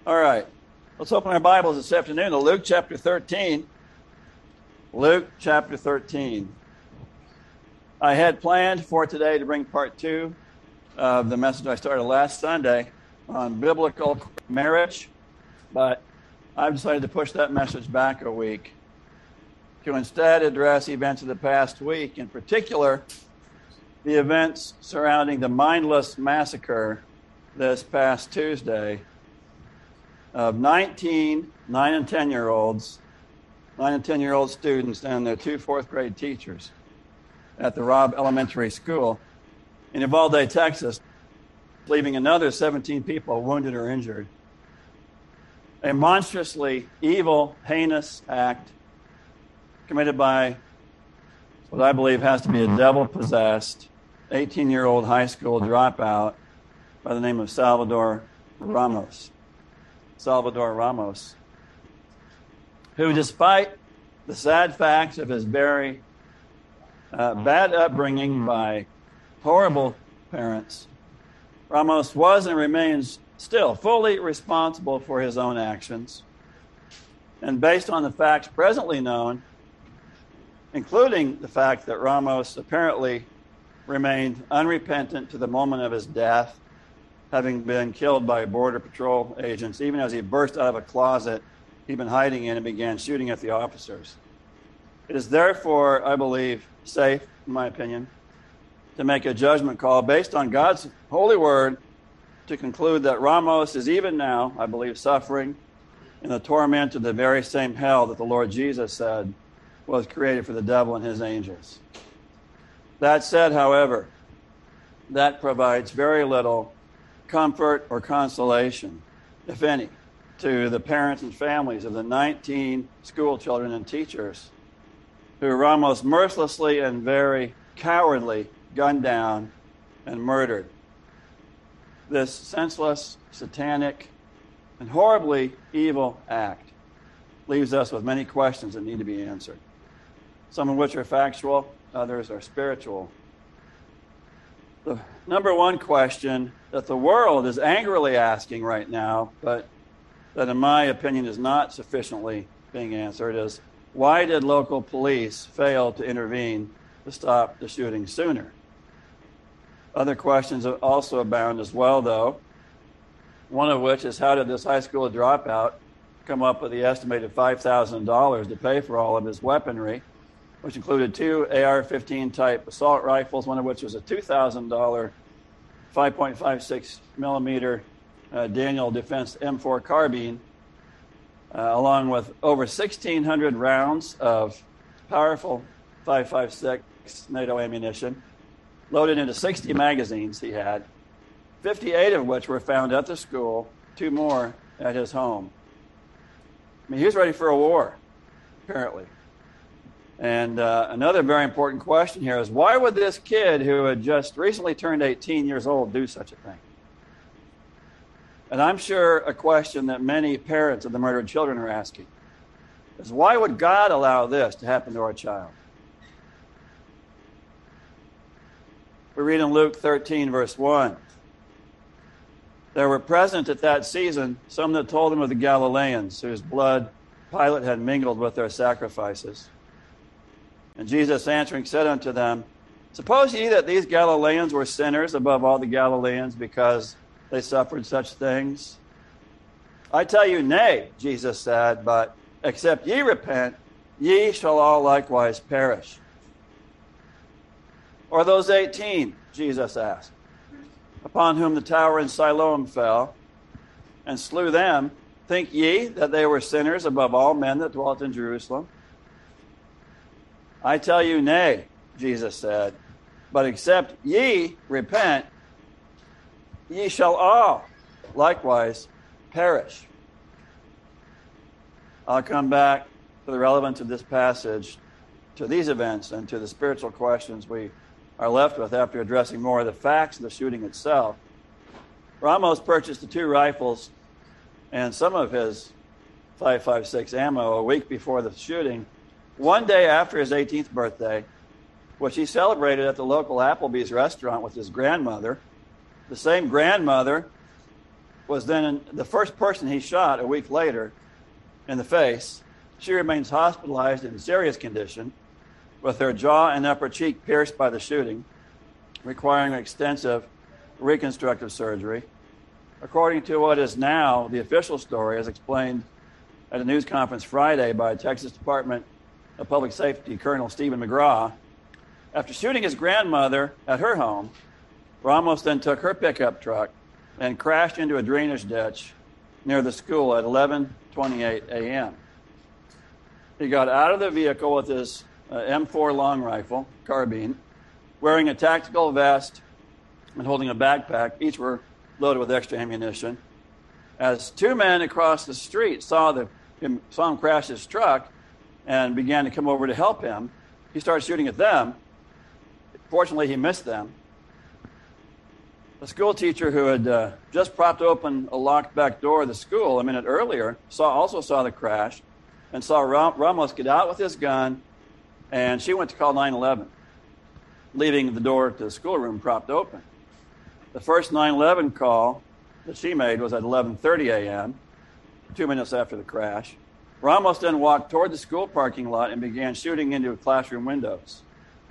All right. Let's open our Bibles this afternoon to Luke chapter 13. Luke chapter 13. I had planned for today to bring part 2 of the message I started last Sunday on biblical marriage, but I've decided to push that message back a week to instead address events of the past week, in particular, the events surrounding the mindless massacre this past Tuesday of 19 9 and 10-year-olds, 9 and 10-year-old students and their 2 fourth-grade teachers at the Robb Elementary School in Uvalde, Texas, leaving another 17 people wounded or injured. A monstrously evil, heinous act committed by what I believe has to be a devil-possessed 18-year-old high school dropout by the name of Salvador Ramos. Salvador Ramos, who, despite the sad facts of his very bad upbringing by horrible parents, Ramos was and remains still fully responsible for his own actions. And based on the facts presently known, including the fact that Ramos apparently remained unrepentant to the moment of his death, having been killed by Border Patrol agents, even as he burst out of a closet he'd been hiding in and began shooting at the officers. It is therefore, I believe, safe, in my opinion, to make a judgment call based on God's holy word to conclude that Ramos is even now, I believe, suffering in the torment of the very same hell that the Lord Jesus said was created for the devil and his angels. That said, however, that provides very little comfort or consolation, if any, to the parents and families of the 19 school children and teachers who Ramos mercilessly and very cowardly gunned down and murdered. This senseless, satanic, and horribly evil act leaves us with many questions that need to be answered, some of which are factual, others are spiritual. The number one question that the world is angrily asking right now, but that in my opinion is not sufficiently being answered, is why did local police fail to intervene to stop the shooting sooner? Other questions also abound as well, though, one of which is how did this high school dropout come up with the estimated $5,000 to pay for all of his weaponry, which included 2 AR-15 type assault rifles, one of which was a $2,000 5.56 millimeter Daniel Defense M4 carbine, along with over 1,600 rounds of powerful 5.56 NATO ammunition, loaded into 60 magazines he had, 58 of which were found at the school, 2 more at his home. I mean, he was ready for a war, apparently. And another very important question here is, why would this kid who had just recently turned 18 years old do such a thing? And I'm sure a question that many parents of the murdered children are asking is, why would God allow this to happen to our child? We read in Luke 13, verse 1. There were present at that season some that told him of the Galileans, whose blood Pilate had mingled with their sacrifices. And Jesus answering said unto them, Suppose ye that these Galileans were sinners above all the Galileans because they suffered such things? I tell you, nay, Jesus said, but except ye repent, ye shall all likewise perish. Or those 18, Jesus asked, upon whom the tower in Siloam fell, and slew them, think ye that they were sinners above all men that dwelt in Jerusalem? I tell you, nay, Jesus said, but except ye repent, ye shall all likewise perish. I'll come back to the relevance of this passage to these events and to the spiritual questions we are left with after addressing more of the facts of the shooting itself. Ramos purchased the 2 rifles and some of his 5.56 ammo a week before the shooting, one day after his 18th birthday, which he celebrated at the local Applebee's restaurant with his grandmother, the same grandmother was then the first person he shot a week later in the face. She remains hospitalized in serious condition with her jaw and upper cheek pierced by the shooting, requiring extensive reconstructive surgery. According to what is now the official story, as explained at a news conference Friday by Texas Department of Public Safety Colonel Stephen McGraw, after shooting his grandmother at her home, Ramos then took her pickup truck and crashed into a drainage ditch near the school at 11:28 a.m. He got out of the vehicle with his M4 long rifle, carbine, wearing a tactical vest and holding a backpack. Each were loaded with extra ammunition. As two men across the street saw him crash his truck and began to come over to help him, he started shooting at them. Fortunately, he missed them. The school teacher who had just propped open a locked back door of the school a minute earlier also saw the crash and saw Ramos get out with his gun, and she went to call 911, leaving the door to the schoolroom propped open. The first 911 call that she made was at 11:30 a.m., 2 minutes after the crash. Ramos then walked toward the school parking lot and began shooting into classroom windows.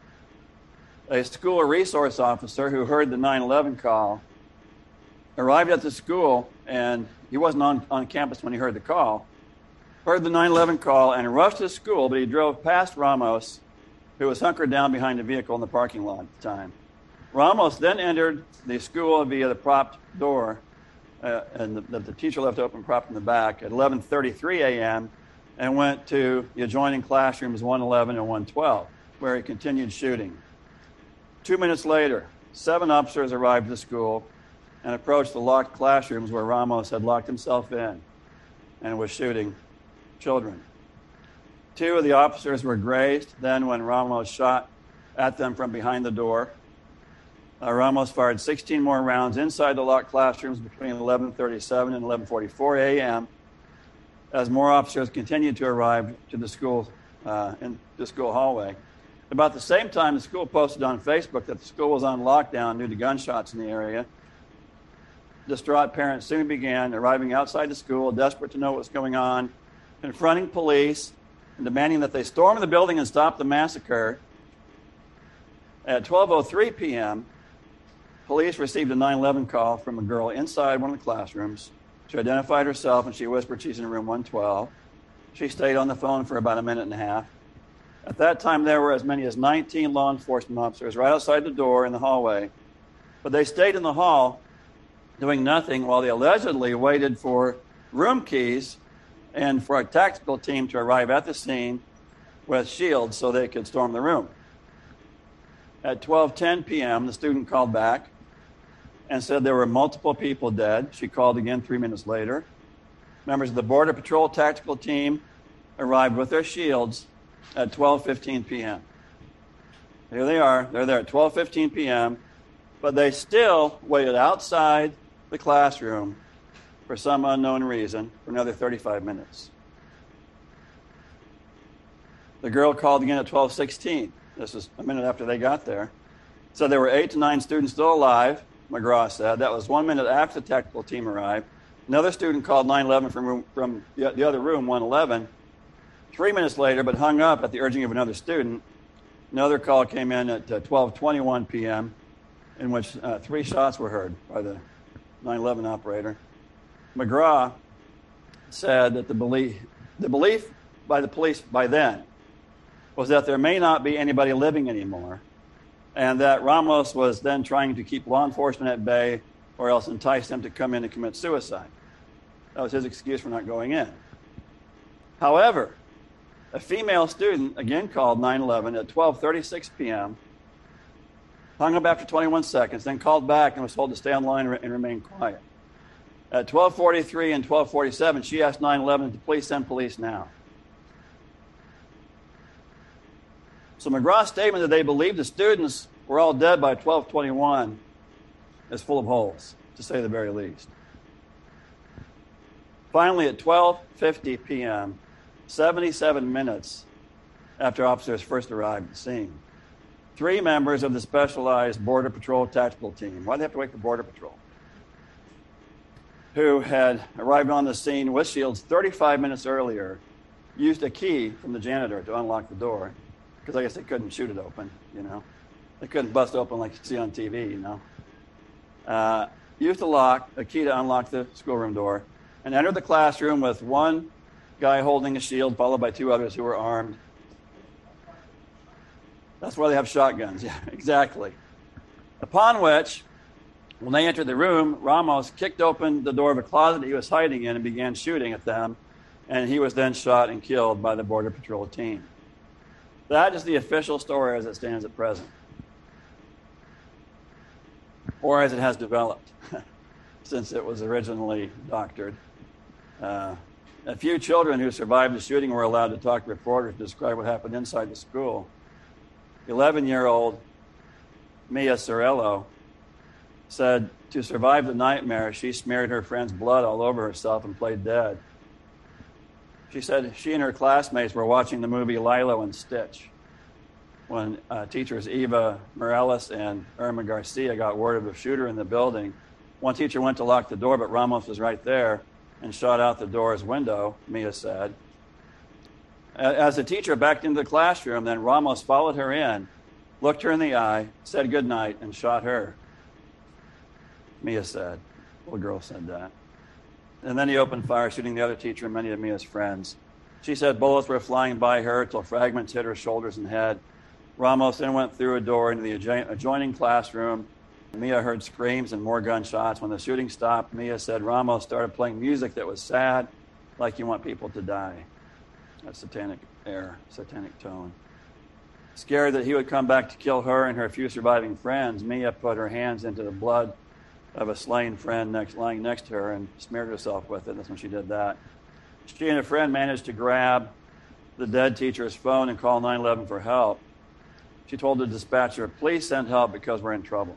A school resource officer who heard the 911 call arrived at the school, and he wasn't on campus when he heard the call, heard the 911 call and rushed to the school, but he drove past Ramos, who was hunkered down behind a vehicle in the parking lot at the time. Ramos then entered the school via the propped door, and the teacher left open, propped in the back, at 11:33 a.m., and went to the adjoining classrooms 111 and 112, where he continued shooting. 2 minutes later, 7 officers arrived at the school and approached the locked classrooms where Ramos had locked himself in and was shooting children. 2 of the officers were grazed. Then, when Ramos shot at them from behind the door, Ramos fired 16 more rounds inside the locked classrooms between 11:37 and 11:44 a.m. as more officers continued to arrive to the school in the school hallway. About the same time, the school posted on Facebook that the school was on lockdown due to gunshots in the area. Distraught parents soon began arriving outside the school, desperate to know what was going on, confronting police and demanding that they storm the building and stop the massacre. At 12:03 p.m., police received a 911 call from a girl inside one of the classrooms. She identified herself, and she whispered she's in room 112. She stayed on the phone for about a minute and a half. At that time, there were as many as 19 law enforcement officers right outside the door in the hallway. But they stayed in the hall doing nothing while they allegedly waited for room keys and for a tactical team to arrive at the scene with shields so they could storm the room. At 12:10 p.m., the student called back and said there were multiple people dead. She called again 3 minutes later. Members of the Border Patrol tactical team arrived with their shields at 12:15 p.m. Here they are. They're there at 12:15 p.m., but they still waited outside the classroom for some unknown reason for another 35 minutes. The girl called again at 12:16. This was a minute after they got there. So there were 8 to 9 students still alive, McGraw said. That was 1 minute after the tactical team arrived. Another student called 911 from the other room, 111. 3 minutes later, but hung up at the urging of another student. Another call came in at 12:21 p.m., in which 3 shots were heard by the 911 operator. McGraw said that the belief by the police by then was that there may not be anybody living anymore, and that Ramos was then trying to keep law enforcement at bay or else entice them to come in and commit suicide. That was his excuse for not going in. However, a female student again called 911 at 12:36 p.m., hung up after 21 seconds, then called back and was told to stay on the line and remain quiet. At 12:43 and 12:47, she asked 911 to please send police now. So McGraw's statement that they believed the students were all dead by 12:21 is full of holes, to say the very least. Finally, at 12:50 p.m., 77 minutes after officers first arrived at the scene, 3 members of the Specialized Border Patrol Tactical Team. Why do they have to wait for Border Patrol? who had arrived on the scene with shields 35 minutes earlier, used a key from the janitor to unlock the door, because I guess they couldn't shoot it open, They couldn't bust open like you see on TV, Used a key to unlock the schoolroom door, and entered the classroom with one guy holding a shield, followed by two others who were armed. That's why they have shotguns. Yeah, exactly. Upon which, when they entered the room, Ramos kicked open the door of a closet he was hiding in and began shooting at them, and he was then shot and killed by the Border Patrol team. That is the official story as it stands at present, or as it has developed since it was originally doctored. A few children who survived the shooting were allowed to talk to reporters to describe what happened inside the school. 11-year-old Mia Sorello said to survive the nightmare, she smeared her friend's blood all over herself and played dead. She said she and her classmates were watching the movie Lilo and Stitch when teachers Eva Morales and Irma Garcia got word of a shooter in the building. One teacher went to lock the door, but Ramos was right there and shot out the door's window, Mia said. As the teacher backed into the classroom, then Ramos followed her in, looked her in the eye, said goodnight, and shot her, Mia said. The little girl said that. And then he opened fire, shooting the other teacher and many of Mia's friends. She said bullets were flying by her till fragments hit her shoulders and head. Ramos then went through a door into the adjoining classroom. Mia heard screams and more gunshots. When the shooting stopped, Mia said Ramos started playing music that was sad, like you want people to die. That's satanic air, satanic tone. Scared that he would come back to kill her and her few surviving friends, Mia put her hands into the blood of a slain friend lying next to her and smeared herself with it. That's when she did that. She and a friend managed to grab the dead teacher's phone and call 911 for help. She told the dispatcher, "Please send help because we're in trouble."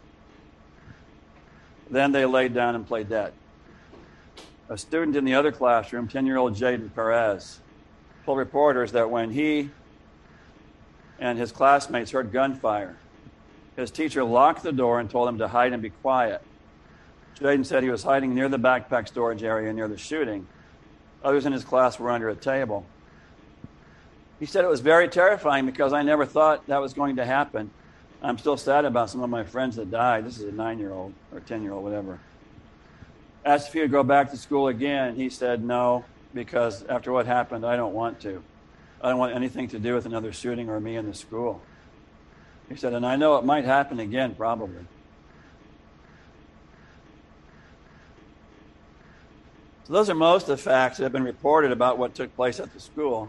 Then they laid down and played dead. A student in the other classroom, 10-year-old Jaden Perez, told reporters that when he and his classmates heard gunfire, his teacher locked the door and told him to hide and be quiet. Jaden said he was hiding near the backpack storage area near the shooting. Others in his class were under a table. He said it was very terrifying because I never thought that was going to happen. I'm still sad about some of my friends that died. This is a 9-year-old or 10-year-old, whatever. Asked if he would go back to school again. He said no, because after what happened, I don't want to. I don't want anything to do with another shooting or me in the school. He said, and I know it might happen again, probably. So those are most of the facts that have been reported about what took place at the school.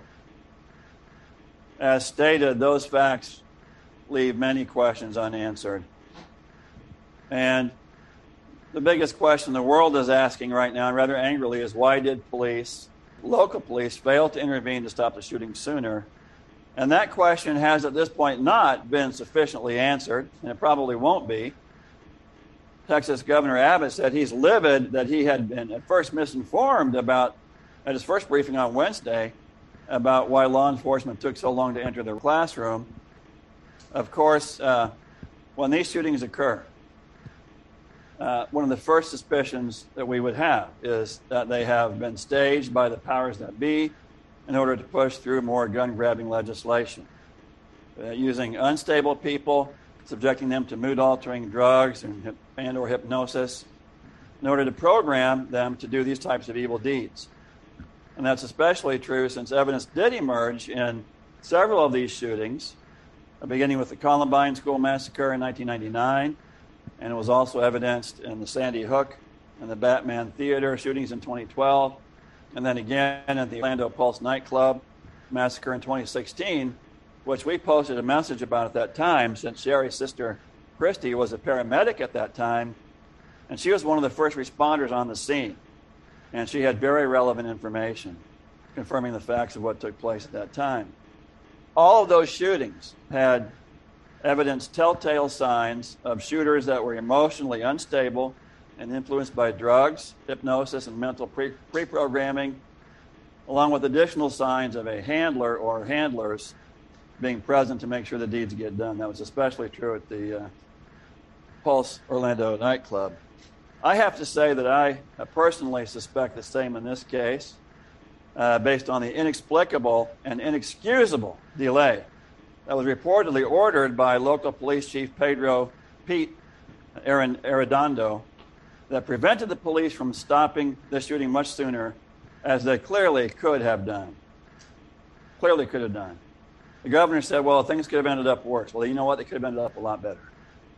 As stated, those facts leave many questions unanswered. And the biggest question the world is asking right now, and rather angrily, is why did local police, fail to intervene to stop the shooting sooner? And that question has at this point not been sufficiently answered, and it probably won't be. Texas Governor Abbott said he's livid that he had been at first misinformed at his first briefing on Wednesday about why law enforcement took so long to enter the classroom. Of course, when these shootings occur, one of the first suspicions that we would have is that they have been staged by the powers that be in order to push through more gun-grabbing legislation, using unstable people, subjecting them to mood-altering drugs and or hypnosis in order to program them to do these types of evil deeds. And that's especially true since evidence did emerge in several of these shootings, beginning with the Columbine School Massacre in 1999, and it was also evidenced in the Sandy Hook and the Batman Theater shootings in 2012, and then again at the Orlando Pulse nightclub massacre in 2016, which we posted a message about at that time, since Sherry's sister Christy was a paramedic at that time, and she was one of the first responders on the scene, and she had very relevant information confirming the facts of what took place at that time. All of those shootings had evidenced telltale signs of shooters that were emotionally unstable and influenced by drugs, hypnosis, and mental pre-programming, along with additional signs of a handler or handlers being present to make sure the deeds get done. That was especially true at the Pulse Orlando nightclub. I have to say that I personally suspect the same in this case, based on the inexplicable and inexcusable delay that was reportedly ordered by local police chief Pete Arredondo that prevented the police from stopping the shooting much sooner, as they clearly could have done. Clearly could have done. The governor said, well, things could have ended up worse. Well, you know what? They could have ended up a lot better.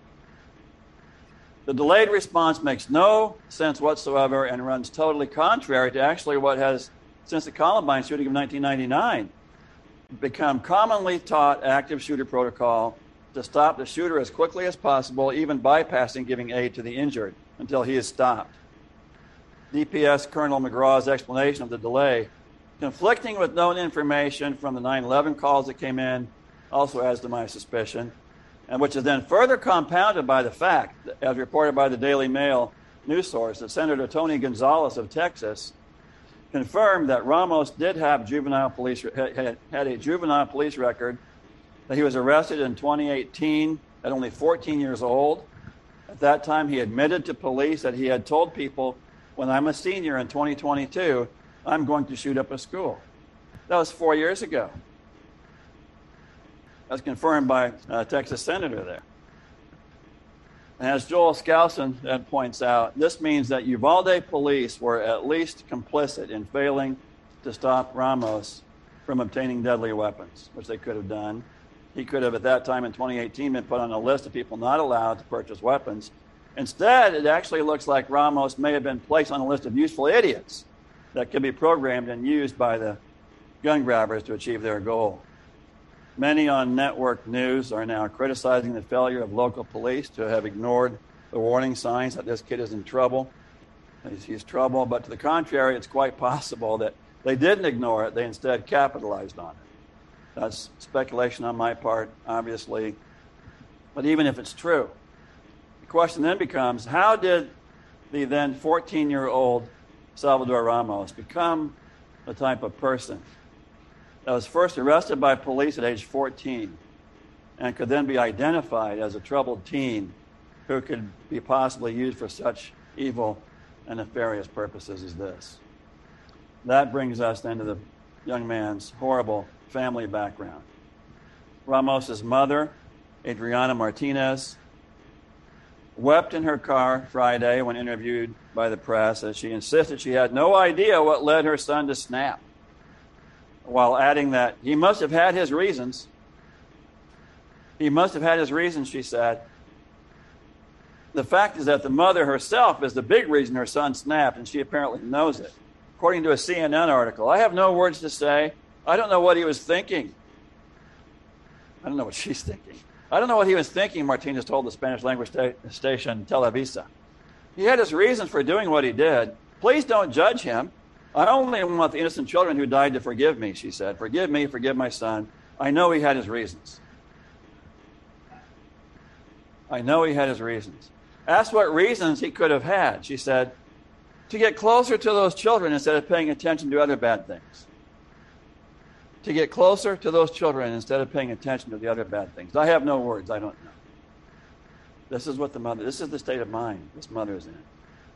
The delayed response makes no sense whatsoever and runs totally contrary to actually what has, since the Columbine shooting of 1999, become commonly taught active shooter protocol to stop the shooter as quickly as possible, even bypassing giving aid to the injured until he is stopped. DPS Colonel McGraw's explanation of the delay, conflicting with known information from the 9/11 calls that came in, also adds to my suspicion, and which is then further compounded by the fact, as reported by the Daily Mail news source, that Senator Tony Gonzalez of Texas confirmed that Ramos did have had a juvenile police record, that he was arrested in 2018 at only 14 years old. At that time, he admitted to police that he had told people, when I'm a senior in 2022, I'm going to shoot up a school. That was 4 years ago. That's confirmed by a Texas senator there. And as Joel Skousen points out, this means that Uvalde police were at least complicit in failing to stop Ramos from obtaining deadly weapons, which they could have done. He could have, at that time in 2018, been put on a list of people not allowed to purchase weapons. Instead, it actually looks like Ramos may have been placed on a list of useful idiots that could be programmed and used by the gun grabbers to achieve their goal. Many on network news are now criticizing the failure of local police to have ignored the warning signs that this kid is in trouble. He's trouble, but to the contrary, it's quite possible that they didn't ignore it. They instead capitalized on it. That's speculation on my part, obviously. But even if it's true, the question then becomes, how did the then 14-year-old Salvador Ramos become the type of person that was first arrested by police at age 14 and could then be identified as a troubled teen who could be possibly used for such evil and nefarious purposes as this? That brings us then to the young man's horrible family background. Ramos's mother, Adriana Martinez, wept in her car Friday when interviewed by the press as she insisted she had no idea what led her son to snap, while adding that he must have had his reasons. He must have had his reasons, she said. The fact is that the mother herself is the big reason her son snapped, and she apparently knows it. According to a CNN article, I have no words to say. I don't know what he was thinking. I don't know what she's thinking. I don't know what he was thinking, Martinez told the Spanish language station Televisa. He had his reasons for doing what he did. Please don't judge him. I only want the innocent children who died to forgive me, she said. Forgive me, forgive my son. I know he had his reasons. I know he had his reasons. Ask what reasons he could have had, she said, to get closer to those children instead of paying attention to other bad things. To get closer to those children instead of paying attention to the other bad things. I have no words. I don't know. This is the state of mind this mother is in.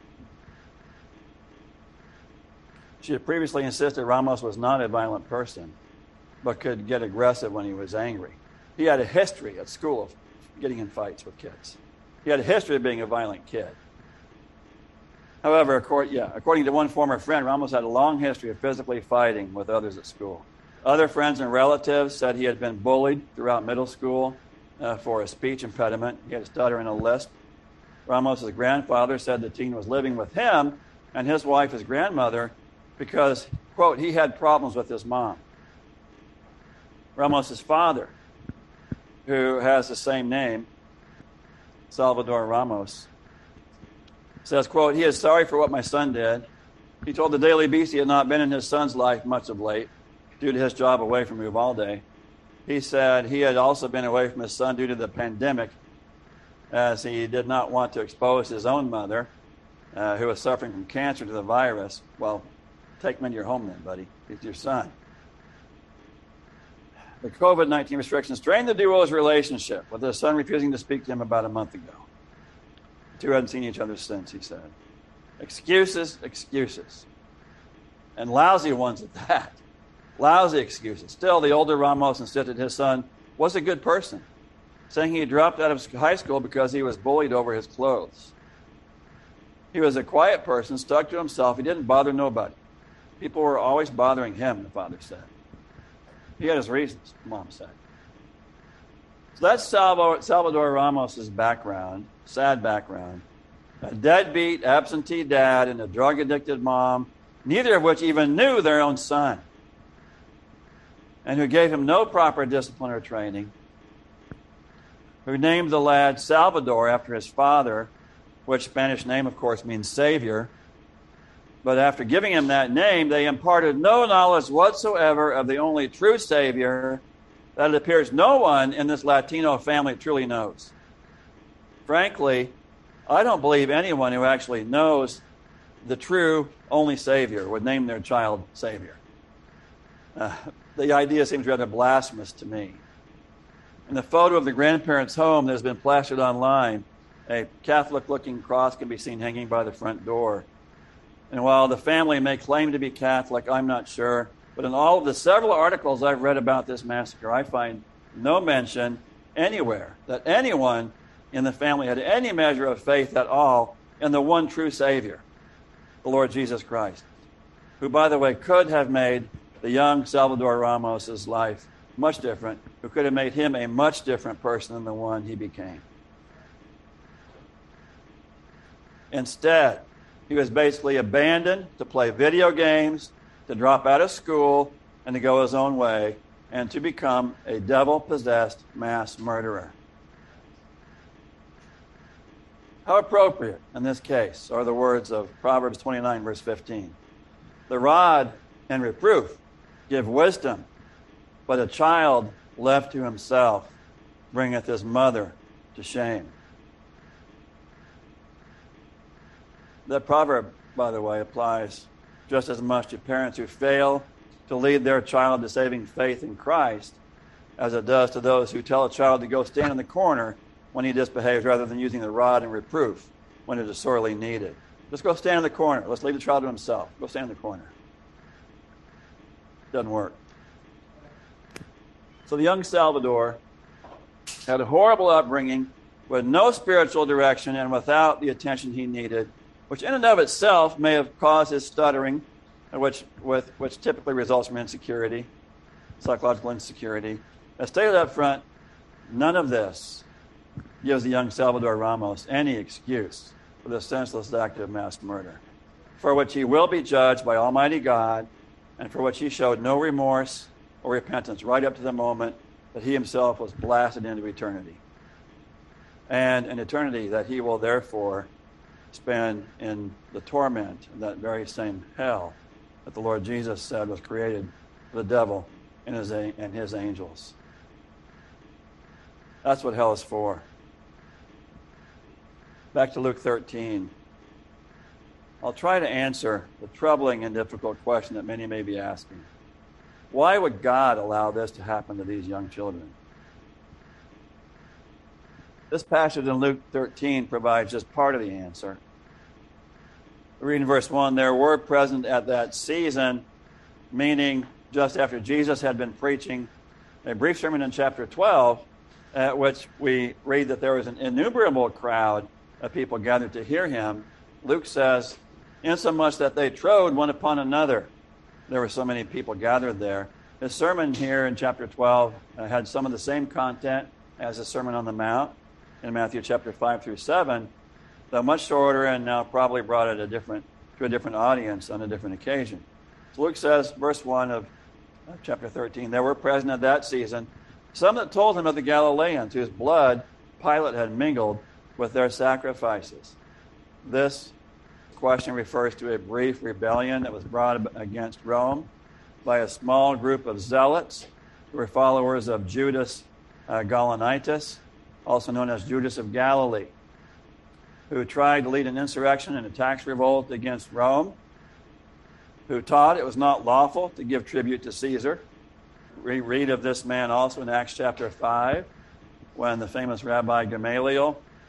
She had previously insisted Ramos was not a violent person, but could get aggressive when he was angry. He had a history at school of getting in fights with kids. He had a history of being a violent kid. However, according to one former friend, Ramos had a long history of physically fighting with others at school. Other friends and relatives said he had been bullied throughout middle school for a speech impediment. He had a stutter and a lisp. Ramos's grandfather said the teen was living with him and his wife, his grandmother, because, quote, he had problems with his mom. Ramos's father, who has the same name, Salvador Ramos, says, quote, he is sorry for what my son did. He told the Daily Beast he had not been in his son's life much of late due to his job away from Uvalde. He said he had also been away from his son due to the pandemic, as he did not want to expose his own mother, who was suffering from cancer, to the virus. Well, take him into your home then, buddy. He's your son. The COVID-19 restrictions strained the duo's relationship, with his son refusing to speak to him about a month ago. two hadn't seen each other since, he said. Excuses, excuses. And lousy ones at that. Lousy excuses. Still, the older Ramos insisted his son was a good person, saying he dropped out of high school because he was bullied over his clothes. He was a quiet person, stuck to himself. He didn't bother nobody. People were always bothering him, the father said. He had his reasons, Mom said. So that's Salvador Ramos's background, sad background. A deadbeat, absentee dad and a drug-addicted mom, neither of which even knew their own son, and who gave him no proper discipline or training, who named the lad Salvador after his father, which Spanish name, of course, means Savior. But after giving him that name, they imparted no knowledge whatsoever of the only true Savior that it appears no one in this Latino family truly knows. Frankly, I don't believe anyone who actually knows the true only Savior would name their child Savior. The idea seems rather blasphemous to me. In the photo of the grandparents' home that has been plastered online, a Catholic-looking cross can be seen hanging by the front door. And while the family may claim to be Catholic, I'm not sure. But in all of the several articles I've read about this massacre, I find no mention anywhere that anyone in the family had any measure of faith at all in the one true Savior, the Lord Jesus Christ, who, by the way, could have made the young Salvador Ramos's life much different, who could have made him a much different person than the one he became. Instead, he was basically abandoned to play video games, to drop out of school, and to go his own way, and to become a devil-possessed mass murderer. How appropriate in this case are the words of Proverbs 29, verse 15. The rod and reproof give wisdom, but a child left to himself bringeth his mother to shame. That proverb, by the way, applies just as much to parents who fail to lead their child to saving faith in Christ as it does to those who tell a child to go stand in the corner when he misbehaves rather than using the rod and reproof when it is sorely needed. Just go stand in the corner. Let's leave the child to himself. Go stand in the corner. Doesn't work. So the young Salvador had a horrible upbringing with no spiritual direction and without the attention he needed, which in and of itself may have caused his stuttering, which typically results from insecurity, psychological insecurity. As stated up front, none of this gives the young Salvador Ramos any excuse for the senseless act of mass murder, for which he will be judged by Almighty God, and for which he showed no remorse or repentance right up to the moment that he himself was blasted into eternity. And an eternity that he will therefore spend in the torment of that very same hell that the Lord Jesus said was created for the devil and his angels. That's what hell is for. Back to Luke 13. I'll try to answer the troubling and difficult question that many may be asking. Why would God allow this to happen to these young children? This passage in Luke 13 provides just part of the answer. We read in verse 1, there were present at that season, meaning just after Jesus had been preaching a brief sermon in chapter 12, at which we read that there was an innumerable crowd of people gathered to hear him. Luke says, insomuch that they trode one upon another. There were so many people gathered there. His sermon here in chapter 12 had some of the same content as the Sermon on the Mount in Matthew chapter 5 through 7, though much shorter and now probably brought it to a different audience on a different occasion. So Luke says, verse 1 of chapter 13, there were present at that season some that told him of the Galileans, whose blood Pilate had mingled with their sacrifices. This question refers to a brief rebellion that was brought against Rome by a small group of zealots who were followers of Judas Galenitis, also known as Judas of Galilee, who tried to lead an insurrection and a tax revolt against Rome, who taught it was not lawful to give tribute to Caesar. We read of this man also in Acts chapter 5, when the famous Rabbi Gamaliel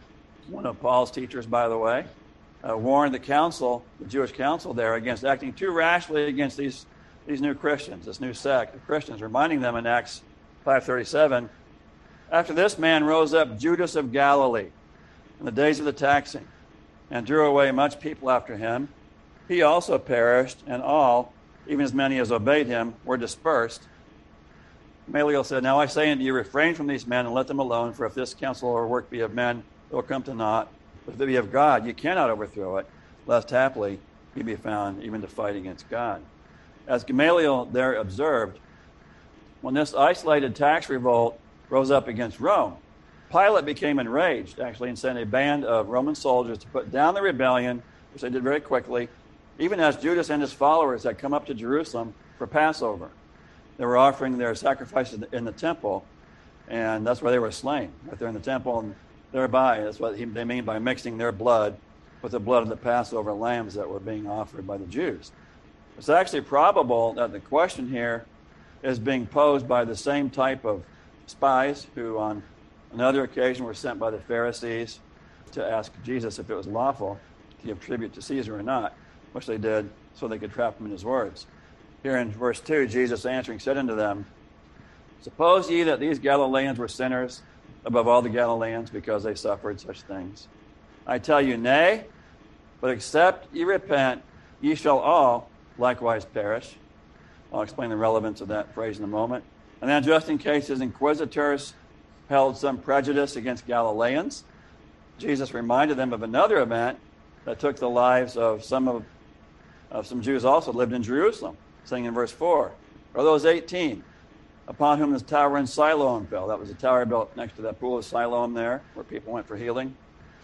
one of Paul's teachers, by the way, warned the council, the Jewish council there, against acting too rashly against these new Christians, this new sect of Christians, reminding them in Acts 5:37, after this man rose up Judas of Galilee in the days of the taxing, and drew away much people after him. He also perished, and all, even as many as obeyed him, were dispersed. Gamaliel said, now I say unto you, refrain from these men and let them alone, for if this counsel or work be of men, it will come to naught. But if it be of God, you cannot overthrow it, lest haply ye be found even to fight against God. As Gamaliel there observed, when this isolated tax revolt rose up against Rome, Pilate became enraged, actually, and sent a band of Roman soldiers to put down the rebellion, which they did very quickly, even as Judas and his followers had come up to Jerusalem for Passover. They were offering their sacrifices in the temple, and that's where they were slain, right there in the temple, and thereby, that's what they mean by mixing their blood with the blood of the Passover lambs that were being offered by the Jews. It's actually probable that the question here is being posed by the same type of spies who on another occasion were sent by the Pharisees to ask Jesus if it was lawful to give tribute to Caesar or not, which they did so they could trap him in his words. Here in verse 2, Jesus answering said unto them, suppose ye that these Galileans were sinners above all the Galileans because they suffered such things? I tell you, nay, but except ye repent, ye shall all likewise perish. I'll explain the relevance of that phrase in a moment. And then just in case his inquisitors held some prejudice against Galileans, Jesus reminded them of another event that took the lives of some Jews also lived in Jerusalem, saying in verse 4, or those 18, upon whom this tower in Siloam fell. That was a tower built next to that pool of Siloam there, where people went for healing.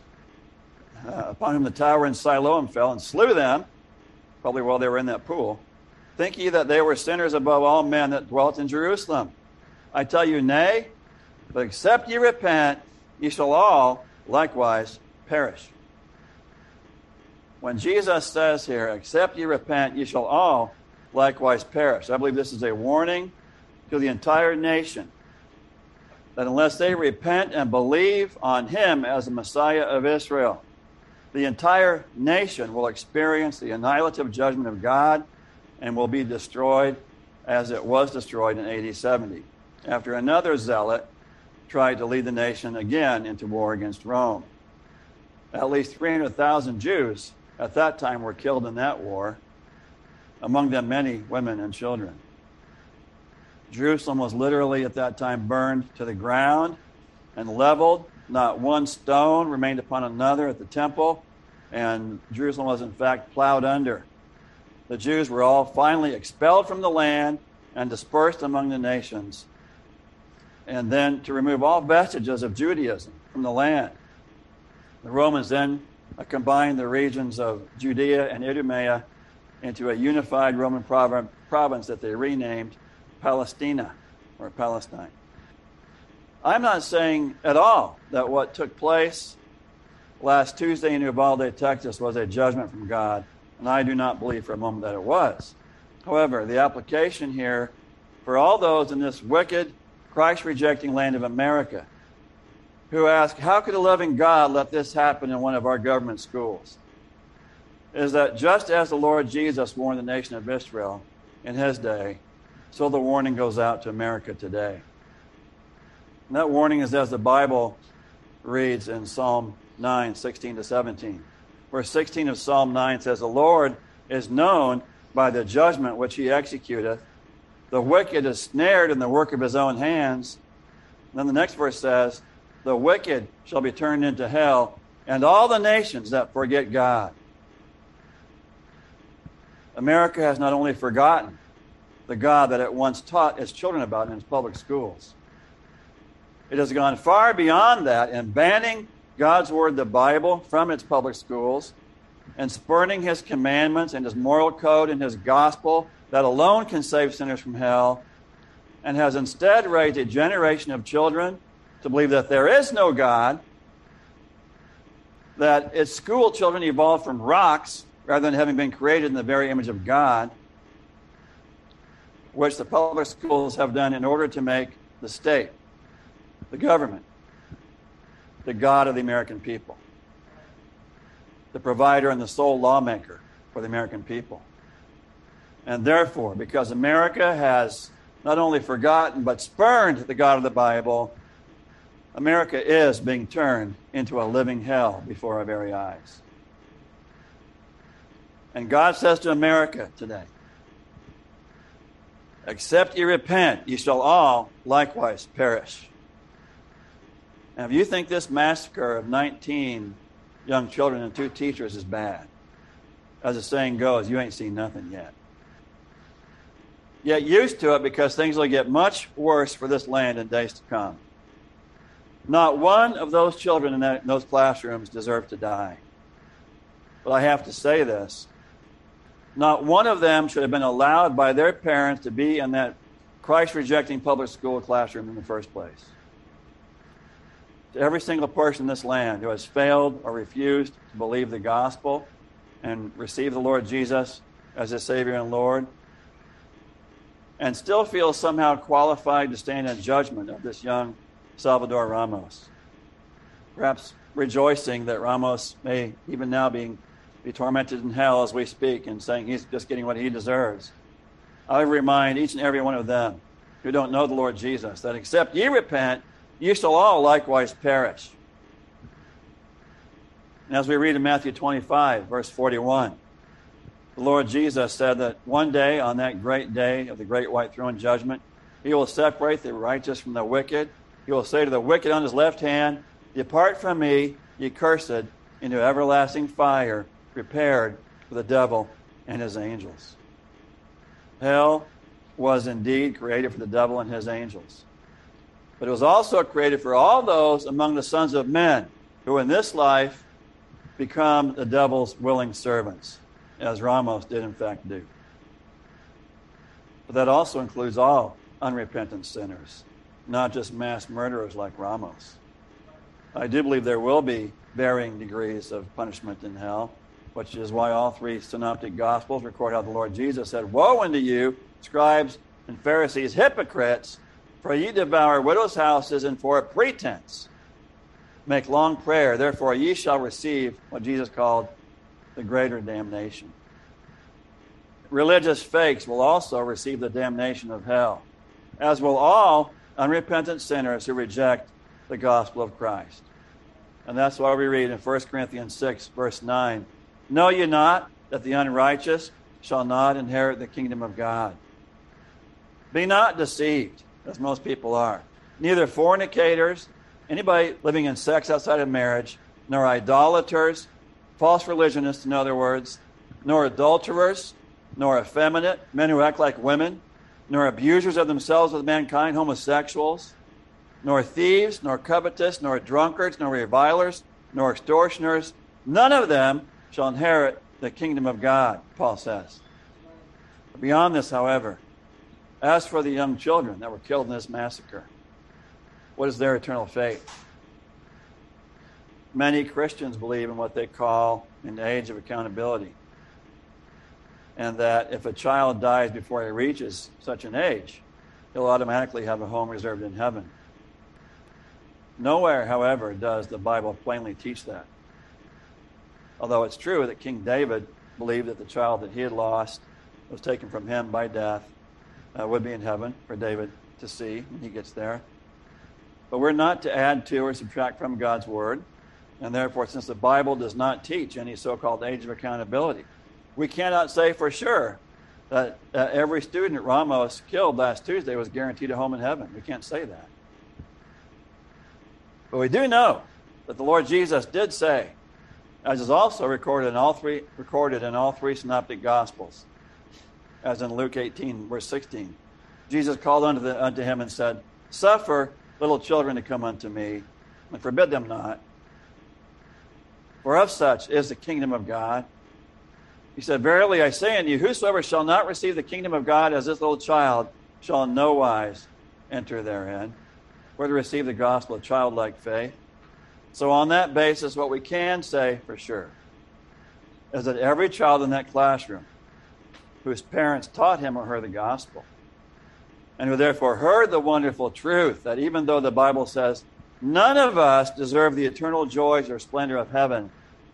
Upon whom the tower in Siloam fell and slew them, probably while they were in that pool. Think ye that they were sinners above all men that dwelt in Jerusalem? I tell you, nay, but except ye repent, ye shall all likewise perish. When Jesus says here, except ye repent, ye shall all likewise perish, I believe this is a warning to the entire nation that unless they repent and believe on him as the Messiah of Israel, the entire nation will experience the annihilative judgment of God and will be destroyed as it was destroyed in AD 70, after another zealot tried to lead the nation again into war against Rome. At least 300,000 Jews at that time were killed in that war, among them many women and children. Jerusalem was literally at that time burned to the ground and leveled. Not one stone remained upon another at the temple, and Jerusalem was in fact plowed under. The Jews were all finally expelled from the land and dispersed among the nations, and then to remove all vestiges of Judaism from the land. The Romans then combined the regions of Judea and Idumea into a unified Roman province that they renamed Palestina, or Palestine. I'm not saying at all that what took place last Tuesday in Uvalde, Texas was a judgment from God, and I do not believe for a moment that it was. However, the application here for all those in this wicked, Christ-rejecting land of America who ask, how could a loving God let this happen in one of our government schools, is that just as the Lord Jesus warned the nation of Israel in his day, so the warning goes out to America today. And that warning is as the Bible reads in Psalm 9, 16 to 17. Verse 16 of Psalm 9 says, the Lord is known by the judgment which he executeth. The wicked is snared in the work of his own hands. And then the next verse says, the wicked shall be turned into hell, and all the nations that forget God. America has not only forgotten the God that it once taught its children about in its public schools, it has gone far beyond that in banning God's word, the Bible, from its public schools and spurning his commandments and his moral code and his gospel that alone can save sinners from hell, and has instead raised a generation of children to believe that there is no God, that its school children evolved from rocks rather than having been created in the very image of God, which the public schools have done in order to make the state, the government, the God of the American people. the provider and the sole lawmaker for the American people. And therefore, because America has not only forgotten but spurned the God of the Bible, America is being turned into a living hell before our very eyes. And God says to America today, except ye repent, ye shall all likewise perish. And if you think this massacre of 19 young children and 2 teachers is bad, as the saying goes, you ain't seen nothing yet. Get used to it, because things will get much worse for this land in days to come. Not one of those children in those classrooms deserve to die. But I have to say this. Not one of them should have been allowed by their parents to be in that Christ-rejecting public school classroom in the first place. To every single person in this land who has failed or refused to believe the gospel and receive the Lord Jesus as his Savior and Lord, and still feels somehow qualified to stand in judgment of this young Salvador Ramos, perhaps rejoicing that Ramos may even now be tormented in hell as we speak, and saying he's just getting what he deserves. I remind each and every one of them who don't know the Lord Jesus that except ye repent, ye shall all likewise perish. And as we read in Matthew 25, verse 41, the Lord Jesus said that one day, on that great day of the great white throne judgment, he will separate the righteous from the wicked. He will say to the wicked on his left hand, depart from me, ye cursed, into everlasting fire, prepared for the devil and his angels. Hell was indeed created for the devil and his angels. But it was also created for all those among the sons of men who in this life become the devil's willing servants, as Ramos did in fact do. But that also includes all unrepentant sinners, not just mass murderers like Ramos. I do believe there will be varying degrees of punishment in hell, which is why all 3 synoptic gospels record how the Lord Jesus said, woe unto you, scribes and Pharisees, hypocrites, for ye devour widows' houses, and for a pretense make long prayer. Therefore ye shall receive what Jesus called the greater damnation. Religious fakes will also receive the damnation of hell, as will all unrepentant sinners who reject the gospel of Christ. And that's why we read in 1 Corinthians 6, verse 9, know ye not that the unrighteous shall not inherit the kingdom of God? Be not deceived, as most people are. Neither fornicators, anybody living in sex outside of marriage, nor idolaters, false religionists, in other words, nor adulterers, nor effeminate, men who act like women, nor abusers of themselves with mankind, homosexuals, nor thieves, nor covetous, nor drunkards, nor revilers, nor extortioners, none of them shall inherit the kingdom of God, Paul says. Beyond this, however, as for the young children that were killed in this massacre, what is their eternal fate? Many Christians believe in what they call an age of accountability, and that if a child dies before he reaches such an age, he'll automatically have a home reserved in heaven. Nowhere, however, does the Bible plainly teach that. Although it's true that King David believed that the child that he had lost was taken from him by death would be in heaven for David to see when he gets there. But we're not to add to or subtract from God's word. And therefore, since the Bible does not teach any so-called age of accountability, we cannot say for sure that every student at Ramos killed last Tuesday was guaranteed a home in heaven. We can't say that. But we do know that the Lord Jesus did say, as is also recorded in all three synoptic gospels, as in Luke 18, verse 16, Jesus called unto him and said, suffer little children to come unto me, and forbid them not. For of such is the kingdom of God. He said, verily I say unto you, whosoever shall not receive the kingdom of God as this little child shall in no wise enter therein. We're to receive the gospel of childlike faith. So on that basis, what we can say for sure is that every child in that classroom whose parents taught him or her the gospel, and who therefore heard the wonderful truth that even though the Bible says none of us deserve the eternal joys or splendor of heaven,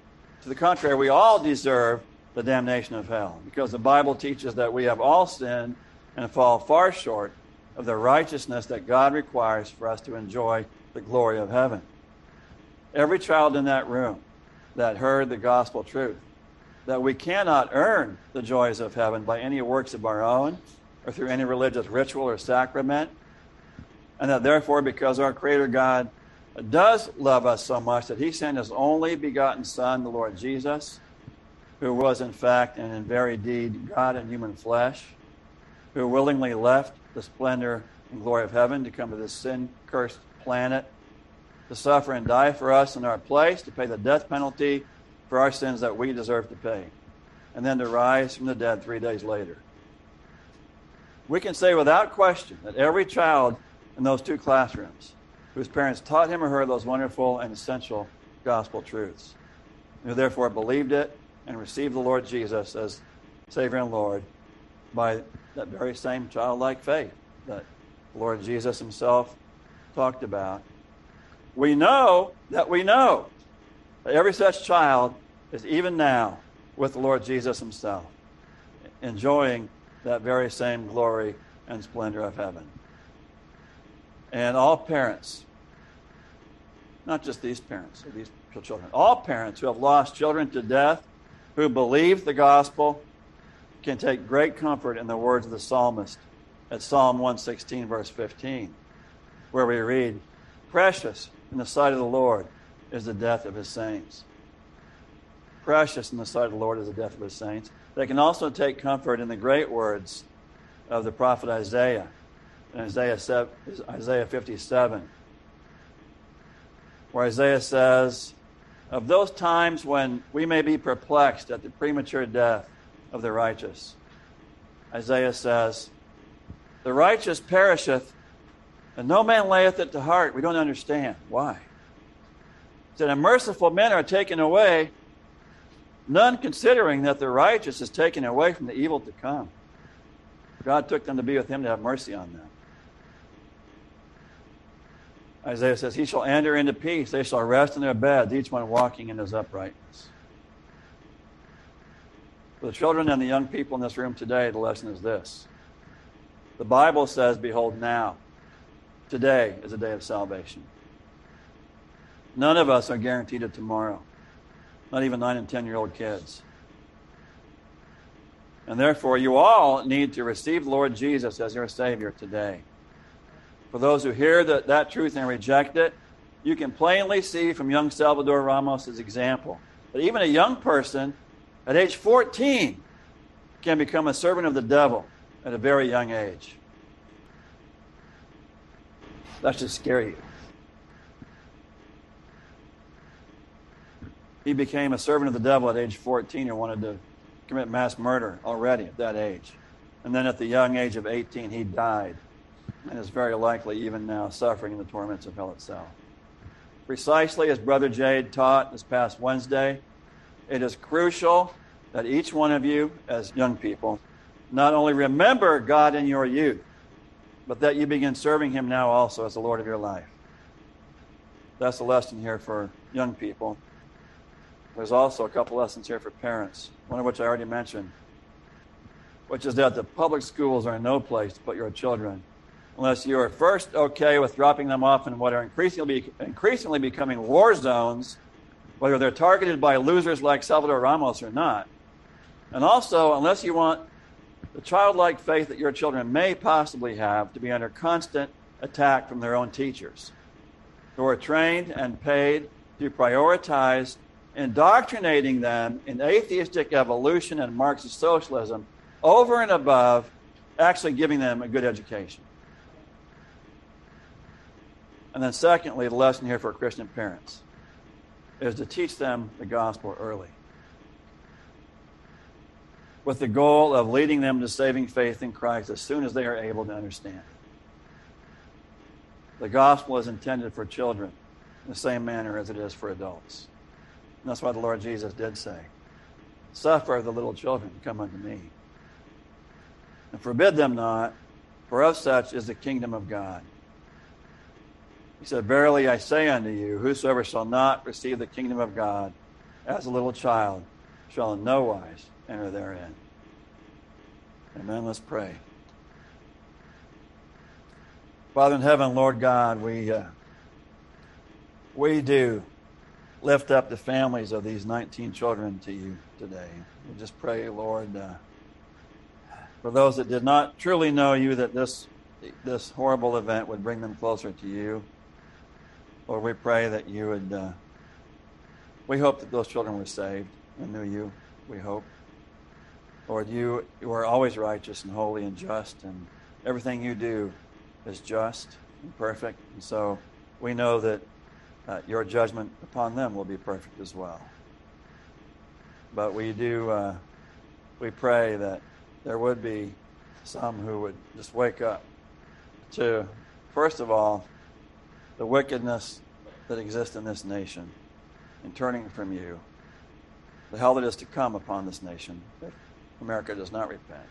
To the contrary, we all deserve the damnation of hell, because the Bible teaches that we have all sinned and fall far short of the righteousness that God requires for us to enjoy the glory of heaven. Every child in that room that heard the gospel truth, that we cannot earn the joys of heaven by any works of our own or through any religious ritual or sacrament, and that therefore, because our Creator God does love us so much that he sent his only begotten Son, the Lord Jesus, who was in fact and in very deed God in human flesh, who willingly left the splendor and glory of heaven to come to this sin-cursed planet, to suffer and die for us in our place, to pay the death penalty for our sins that we deserve to pay, and then to rise from the dead 3 days later. We can say without question that every child in those two classrooms whose parents taught him or her those wonderful and essential gospel truths, who therefore believed it and received the Lord Jesus as Savior and Lord by that very same childlike faith that the Lord Jesus himself talked about. We know that every such child is even now with the Lord Jesus himself, enjoying that very same glory and splendor of heaven. And all parents, not just these parents or these children, all parents who have lost children to death, who believe the gospel, can take great comfort in the words of the psalmist at Psalm 116, verse 15, where we read, "Precious in the sight of the Lord is the death of his saints." Precious in the sight of the Lord is the death of his saints. They can also take comfort in the great words of the prophet Isaiah, in Isaiah 57, where Isaiah says, "Of those times when we may be perplexed at the premature death of the righteous," Isaiah says, "The righteous perisheth, and no man layeth it to heart." We don't understand. Why? He said, "And merciful men are taken away, none considering that the righteous is taken away from the evil to come." God took them to be with him to have mercy on them. Isaiah says, "He shall enter into peace. They shall rest in their beds, each one walking in his uprightness." For the children and the young people in this room today, the lesson is this. The Bible says, "Behold now, today is a day of salvation." None of us are guaranteed a tomorrow, not even 9 and 10-year-old kids. And therefore, you all need to receive the Lord Jesus as your Savior today. For those who hear that truth and reject it, you can plainly see from young Salvador Ramos' example that even a young person at age 14 can become a servant of the devil at a very young age. That should scare you. He became a servant of the devil at age 14 and wanted to commit mass murder already at that age. And then at the young age of 18, he died and is very likely even now suffering in the torments of hell itself. Precisely as Brother Jade taught this past Wednesday, it is crucial that each one of you as young people not only remember God in your youth, but that you begin serving him now also as the Lord of your life. That's the lesson here for young people. There's also a couple lessons here for parents, one of which I already mentioned, which is that the public schools are no place to put your children unless you are first okay with dropping them off in what are increasingly becoming war zones, whether they're targeted by losers like Salvador Ramos or not. And also, unless you want the childlike faith that your children may possibly have to be under constant attack from their own teachers, who are trained and paid to prioritize indoctrinating them in atheistic evolution and Marxist socialism over and above actually giving them a good education. And then secondly, the lesson here for Christian parents is to teach them the gospel early, with the goal of leading them to saving faith in Christ as soon as they are able to understand. The gospel is intended for children in the same manner as it is for adults. And that's why the Lord Jesus did say, "Suffer the little children to come unto me, and forbid them not, for of such is the kingdom of God." He said, "Verily I say unto you, whosoever shall not receive the kingdom of God as a little child shall in no wise enter therein. Amen. Let's pray. Father in heaven, Lord God, we do lift up the families of these 19 children to you today. We just pray, Lord, for those that did not truly know you, that this horrible event would bring them closer to you. Lord, we pray that you would, we hope that those children were saved and knew you, we hope. Lord, you are always righteous and holy and just, and everything you do is just and perfect. And so we know that your judgment upon them will be perfect as well. But we pray that there would be some who would just wake up to, first of all, the wickedness that exists in this nation and turning from you, the hell that is to come upon this nation if America does not repent.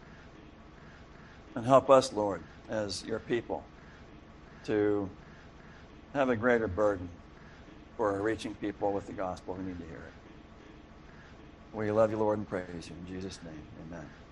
And help us, Lord, as your people, to have a greater burden for reaching people with the gospel who need to hear it. We love you, Lord, and praise you. In Jesus' name, amen.